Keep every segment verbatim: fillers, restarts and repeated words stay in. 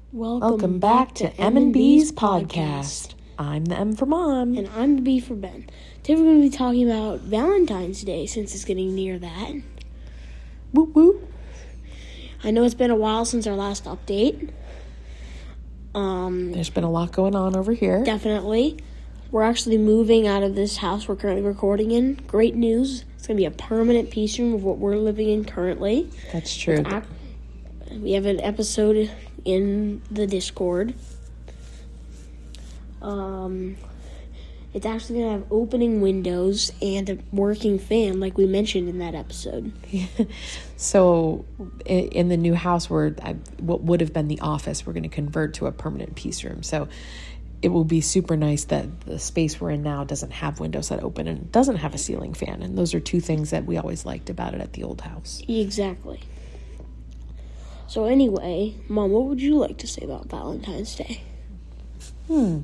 Welcome, Welcome back to M and B's podcast. I'm the M for Mom. And I'm the B for Ben. Today we're going to be talking about Valentine's Day since it's getting near that. Whoop whoop. I know it's been a while since our last update. Um, There's been a lot going on over here. Definitely. We're actually moving out of this house we're currently recording in. Great news. It's going to be a permanent piece room of what we're living in currently. That's true. Ac- we have an episode in the Discord. Um, it's actually going to have opening windows and a working fan, like we mentioned in that episode. So, in the new house, where what would have been the office, we're going to convert to a permanent piece room. So, it will be super nice that the space we're in now doesn't have windows that open and doesn't have a ceiling fan. And those are two things that we always liked about it at the old house. Exactly. So anyway, Mom, what would you like to say about Valentine's Day? Hmm.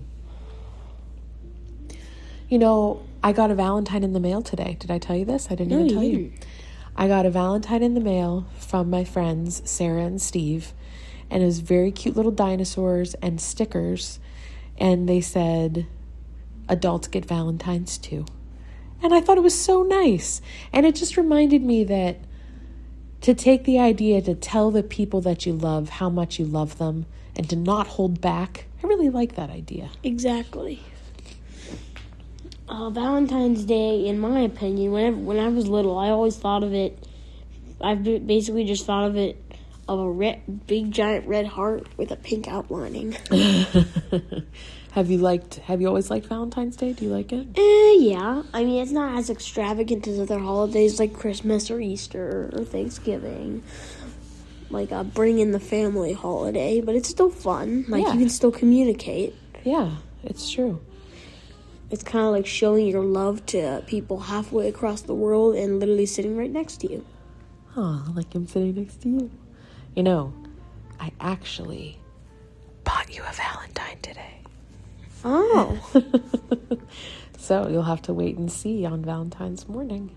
You know, I got a Valentine in the mail today. Did I tell you this? I didn't No, even you tell didn't. you. I got a Valentine in the mail from my friends, Sarah and Steve. And it was very cute little dinosaurs and stickers. And they said, adults get Valentines too. And I thought it was so nice. And it just reminded me that to take the idea to tell the people that you love how much you love them and to not hold back, I really like that idea. Exactly. Uh, Valentine's Day, in my opinion, whenever, when I was little, I always thought of it, I basically just thought of it of a red, big giant red heart with a pink outlining. Have you liked, have you always liked Valentine's Day? Do you like it? Eh, yeah. I mean, it's not as extravagant as other holidays like Christmas or Easter or Thanksgiving. Like a bring in the family holiday, but it's still fun. Like, Yeah. you can still communicate. Yeah, it's true. It's kind of like showing your love to people halfway across the world and literally sitting right next to you. Oh, like I'm sitting next to you. You know, I actually bought you a Valentine today. Oh. So you'll have to wait and see on Valentine's morning.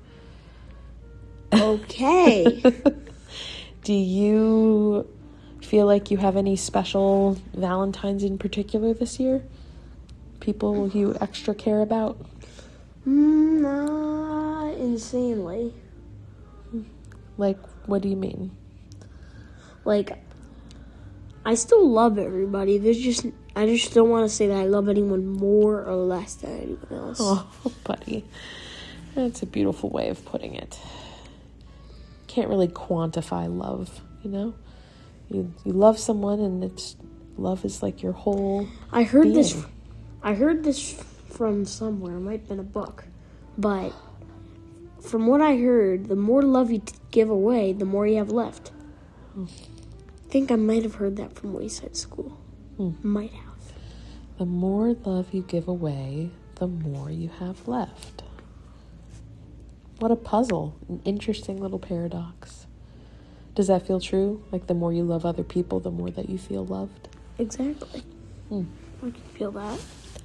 Okay. Do you feel like you have any special Valentines in particular this year? People you extra care about? Mm, not insanely. Like, what do you mean? Like, I still love everybody. There's just, I just don't want to say that I love anyone more or less than anyone else. Oh, buddy. That's a beautiful way of putting it. Can't really quantify love, you know? You you love someone and it's love is like your whole I heard being. this, I heard this from somewhere. It might have been a book. But from what I heard, the more love you t- give away, the more you have left. Hmm. I think I might have heard that from Wayside School. Hmm. Might have. The more love you give away, the more you have left. What a puzzle. An interesting little paradox. Does that feel true? Like the more you love other people, the more that you feel loved? Exactly. Hmm. I can feel that.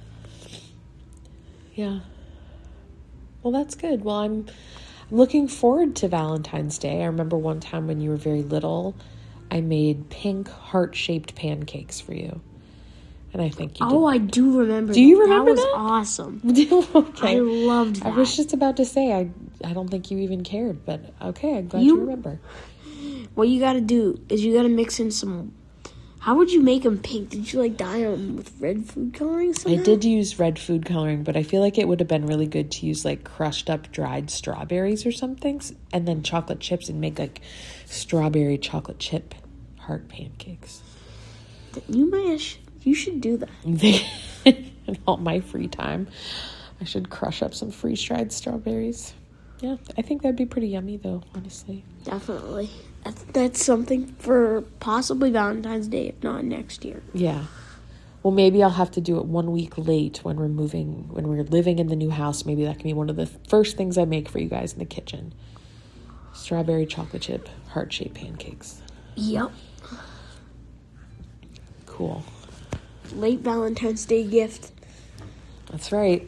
Yeah. Well, that's good. Well, I'm I'm looking forward to Valentine's Day. I remember one time when you were very little, I made pink heart-shaped pancakes for you. And I think you did. Oh, I do remember Do that. you remember that? was that? awesome. Okay. I loved that. I was just about to say, I I don't think you even cared, but okay, I'm glad you, You- remember. What you gotta do is you gotta mix in some... How would you make them pink? Did you, like, dye them with red food coloring somehow? I did use red food coloring, but I feel like it would have been really good to use, like, crushed up dried strawberries or something, and then chocolate chips and make, like, strawberry chocolate chip heart pancakes. You might... Sh- you should do that. In all my free time, I should crush up some freeze-dried strawberries. Yeah, I think that'd be pretty yummy, though, honestly. Definitely. That's, that's something for possibly Valentine's Day, if not next year. Yeah. Well, maybe I'll have to do it one week late when we're moving, when we're living in the new house. Maybe that can be one of the first things I make for you guys in the kitchen. Strawberry chocolate chip heart-shaped pancakes. Yep. Cool. Late Valentine's Day gift. That's right.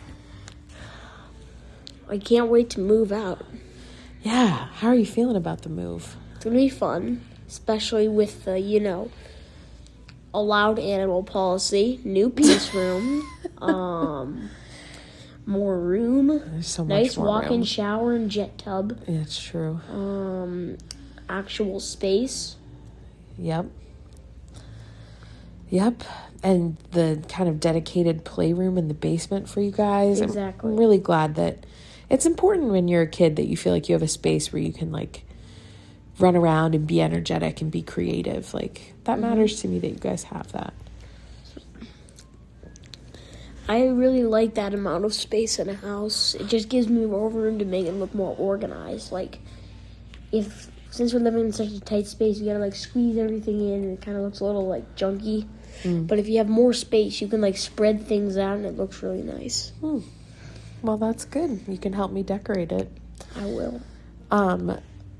I can't wait to move out. Yeah. How are you feeling about the move? It's going to be fun, especially with the, you know, allowed animal policy, new peace room, um, more room, There's so much nice more walk-in room. shower and jet tub, Yeah, it's true. um, actual space. Yep. Yep. And the kind of dedicated playroom in the basement for you guys. Exactly. I'm really glad that it's important when you're a kid that you feel like you have a space where you can like run around and be energetic and be creative. Like that Mm-hmm. matters to me that you guys have that. I really like that amount of space in a house. It just gives me more room to make it look more organized. Like, if, since we're living in such a tight space, you gotta, like, squeeze everything in, and it kind of looks a little, like, junky. Mm. But if you have more space, you can, like, spread things out, and it looks really nice. Hmm. Well, that's good. You can help me decorate it. I will. Um,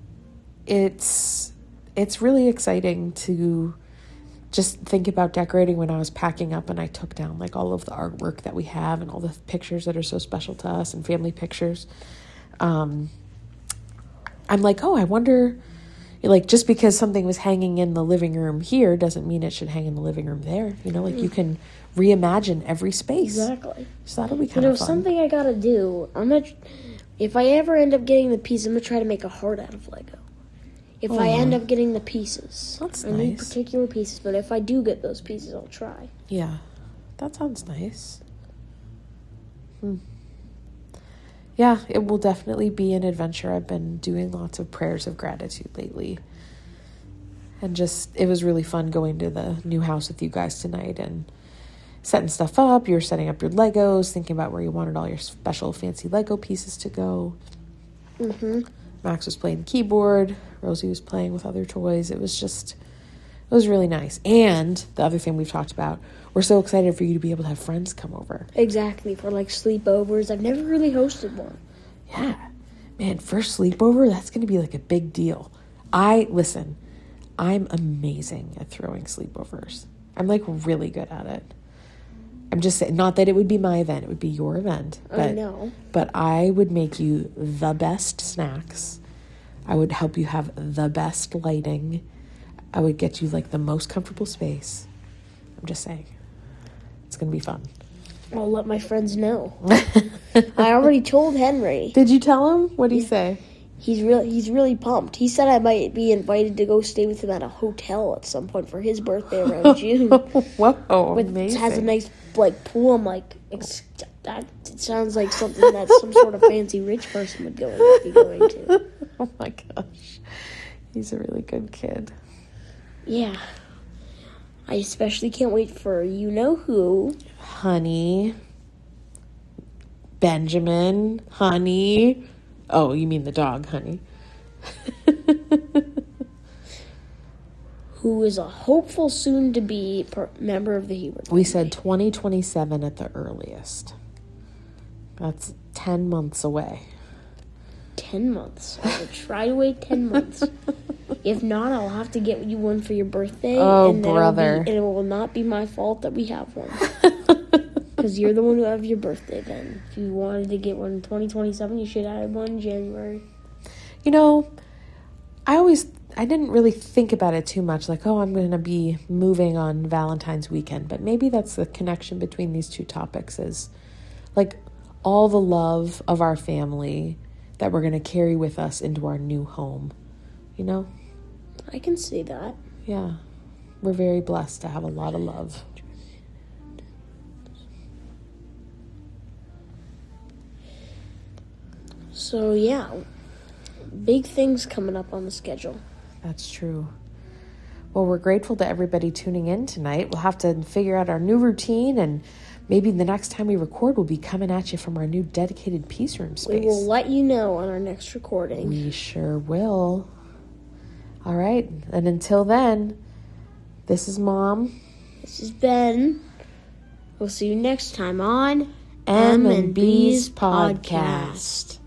it's, it's really exciting to just think about decorating when I was packing up and I took down like all of the artwork that we have and all the pictures that are so special to us and family pictures. Um, I'm like, oh, I wonder, like, just because something was hanging in the living room here doesn't mean it should hang in the living room there. You know, like, you can reimagine every space. Exactly. So that'll be You kind know, of fun. something I gotta do, I'm gonna, if I ever end up getting the piece, I'm gonna try to make a heart out of Lego. If I Aw. end up getting the pieces. That's I need nice. particular pieces, but if I do get those pieces, I'll try. Yeah, that sounds nice. Hmm. Yeah, it will definitely be an adventure. I've been doing lots of prayers of gratitude lately. And just, it was really fun going to the new house with you guys tonight and setting stuff up. You were setting up your Legos, thinking about where you wanted all your special fancy Lego pieces to go. Mm-hmm. Max was playing the keyboard. Rosie was playing with other toys. It was just, it was really nice. And the other thing we've talked about, we're so excited for you to be able to have friends come over. Exactly, for like sleepovers. I've never really hosted one. Yeah. Man, first sleepover, that's going to be like a big deal. I, listen, I'm amazing at throwing sleepovers. I'm like really good at it. I'm just saying, not that it would be my event, it would be your event. But, I know. But I would make you the best snacks. I would help you have the best lighting. I would get you like the most comfortable space. I'm just saying. It's going to be fun. I'll let my friends know. I already told Henry. Did you tell him? What did he say? He's really he's really pumped. He said I might be invited to go stay with him at a hotel at some point for his birthday around June. Whoa, With, amazing. has a nice like pool. I'm like, ex- that it sounds like something that some sort of fancy rich person would go be going to. Oh my gosh. He's a really good kid. Yeah. I especially can't wait for you know who. Honey. Benjamin. Honey. Oh, you mean the dog, Honey. Who is a hopeful soon-to-be per- member of the Hebert We family. said twenty twenty-seven at the earliest. That's ten months away. Ten months. I will try to wait ten months. If not, I'll have to get you one for your birthday. Oh, and then brother. It'll be, and it will not be my fault that we have one. Because you're the one who have your birthday then. If you wanted to get one in twenty twenty-seven, you should have had one in January. You know, I always, I didn't really think about it too much. Like, oh, I'm going to be moving on Valentine's weekend. But maybe that's the connection between these two topics is, like, all the love of our family that we're going to carry with us into our new home. You know? I can see that. Yeah. We're very blessed to have a lot of love. So, yeah. Big things coming up on the schedule. That's true. Well, we're grateful to everybody tuning in tonight. We'll have to figure out our new routine, and maybe the next time we record, we'll be coming at you from our new dedicated Peace Room space. We will let you know on our next recording. We sure will. All right. And until then, this is Mom. This is Ben. We'll see you next time on M M and and B's B's podcast. Podcast.